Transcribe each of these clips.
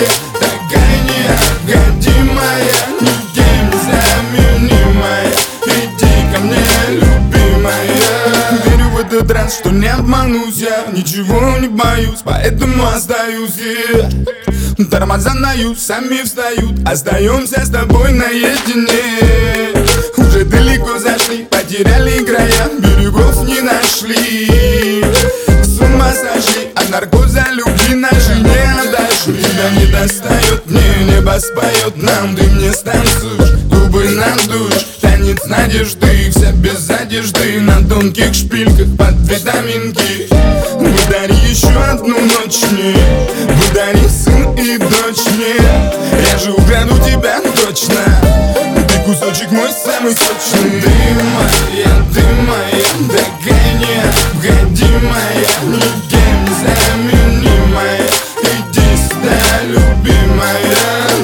моя, такая необходимая, никем незаменимая. Иди ко мне, любимая. Верю в этот раз, что не обманусь я, ничего не боюсь, поэтому остаюсь я. Тормоза наюсь, сами встают, остаемся с тобой наедине. Уже далеко зашли, потеряли края, берегов не нашли. С ума сошли, от наркоза любви нашей не отошли. Тебя не достает, мне небо споет нам, ты мне станцуешь, губы надуешь. Танец надежды, вся без одежды, на тонких шпильках под витаминки. Выдари еще одну ночь мне, выдари сын и дочь мне. Я же украду тебя точно, ты кусочек мой самый сочный. Ты моя, такая необходимая, никем незаменимая. Иди сюда, любимая.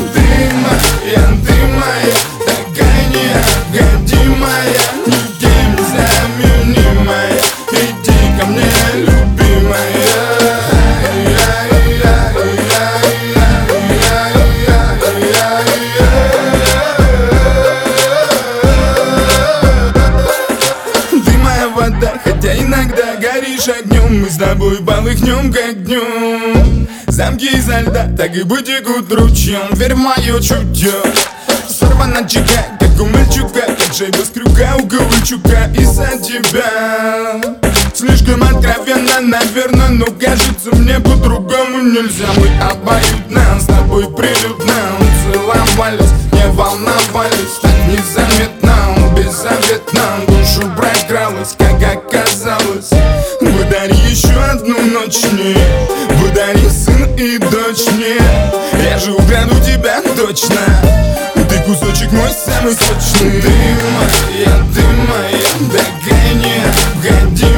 Ты моя, такая необходимая, никем незаменимая. Иди ко мне, любимая. Хотя иногда горишь огнем, мы с тобой полыхнем как днем. Замки изо льда так и потекут ручьем. Верь в мое чутье, сорвана чека, как у мальчука, как шайба с крюка у Ковальчука. Из-за тебя слишком откровенно, наверное, но кажется мне по-другому нельзя. Мы обоюдно с тобой прилюдно целовались, не волновались, так незаметно, беззаветно душу прокралась, как оказалось. Выдари еще одну ночь мне, выдари сын и дочь мне. Я же украду тебя точно, ты кусочек мой самый сочный. Ты моя, такая необходимая.